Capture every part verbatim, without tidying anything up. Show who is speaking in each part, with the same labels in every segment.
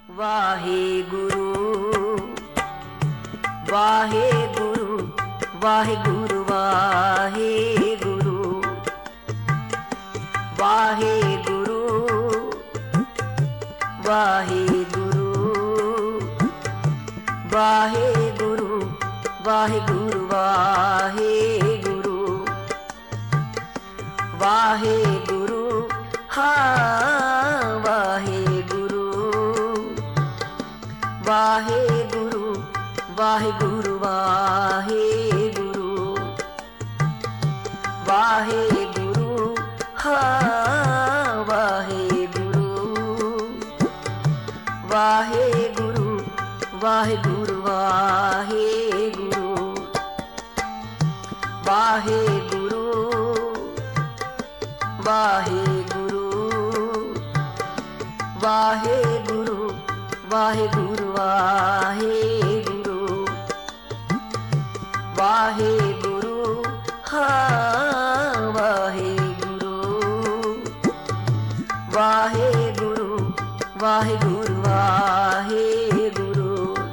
Speaker 1: ਵਾਹਿਗੁਰੂ ਵਾਹਿਗੁਰੂ ਵਾਹਿਗੁਰੂ ਵਾਹਿਗੁਰੂ ਵਾਹਿਗੁਰੂ ਵਾਹਿਗੁਰੂ ਵਾਹਿਗੁਰੂ ਵਾਹਿਗੁਰੂ ਵਾਹਿਗੁਰੂ ਵਾਹਿਗੁਰੂ ਹਾਂ ਵਾਹਿਗੁਰੂ ਵਾਹਿਗੁਰੂ ਵਾਹਿਗੁਰੂ ਵਾਹਿਗੁਰੂ ਵਾਹਿਗੁਰੂ ਹਾਂ ਵਾਹਿਗੁਰੂ ਵਾਹਿਗੁਰੂ ਵਾਹਿਗੁਰੂ ਵਾਹਿਗੁਰੂ ਵਾਹਿਗੁਰੂ ਵਾਹਿਗੁਰੂ ਵਾਹਿਗੁਰੂ ਵਾਹਿਗੁਰੂ ਵਾਹਿਗੁਰੂ ਵਾਹਿਗੁਰੂ ਹਾਂ ਵਾਹਿਗੁਰੂ ਵਾਹਿਗੁਰੂ ਵਾਹਿਗੁਰੂ ਵਾਹਿਗੁਰੂ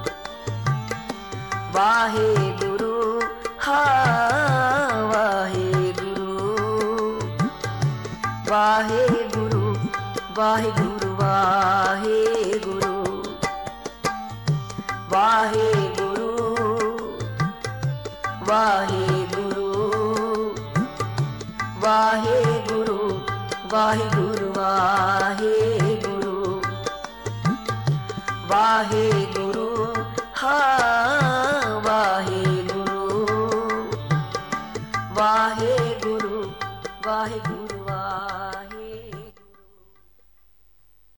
Speaker 1: ਵਾਹਿਗੁਰੂ ਹਾਂ ਵਾਹਿਗੁਰੂ ਵਾਹਿਗੁਰੂ ਵਾਹਿਗੁਰੂ ਵਾਹਿਗੁਰੂ ਵਾਹਿਗੁਰੂ ਵਾਹਿਗੁਰੂ ਵਾਹਿਗੁਰੂ ਵਾਹਿਗੁਰੂ ਵਾਹਿਗੁਰੂ ਵਾਹਿਗੁਰੂ ਹਾਂ